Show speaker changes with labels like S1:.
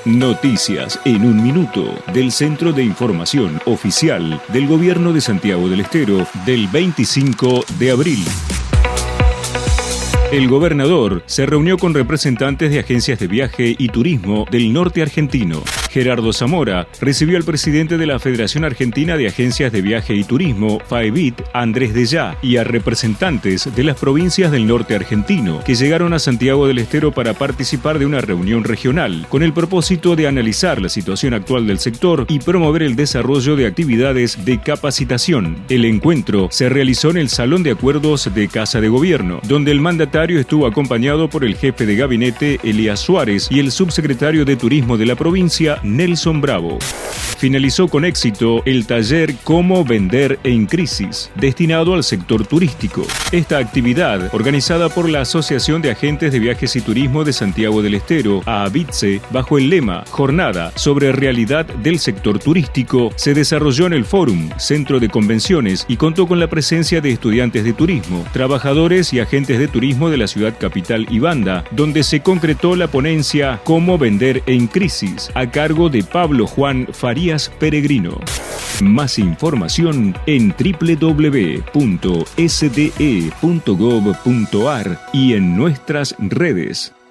S1: Noticias en un minuto del Centro de Información Oficial del Gobierno de Santiago del Estero del 25 de abril. El gobernador se reunió con representantes de agencias de viaje y turismo del norte argentino. Gerardo Zamora recibió al presidente de la Federación Argentina de Agencias de Viaje y Turismo, FAEVIT, Andrés Dellá, y a representantes de las provincias del norte argentino, que llegaron a Santiago del Estero para participar de una reunión regional, con el propósito de analizar la situación actual del sector y promover el desarrollo de actividades de capacitación. El encuentro se realizó en el Salón de Acuerdos de Casa de Gobierno, donde el mandatario estuvo acompañado por el jefe de gabinete, Elías Suárez, y el subsecretario de Turismo de la provincia, Nelson Bravo. Finalizó con éxito el taller Cómo vender en crisis, destinado al sector turístico. Esta actividad, organizada por la Asociación de Agentes de Viajes y Turismo de Santiago del Estero, AAVITSE, bajo el lema Jornada sobre Realidad del Sector Turístico, se desarrolló en el Fórum, Centro de Convenciones, y contó con la presencia de estudiantes de turismo, trabajadores y agentes de turismo de la ciudad capital y banda, donde se concretó la ponencia Cómo vender en crisis, a cargo de Pablo Juan Farías Peregrino. Más información en www.sde.gov.ar y en nuestras redes.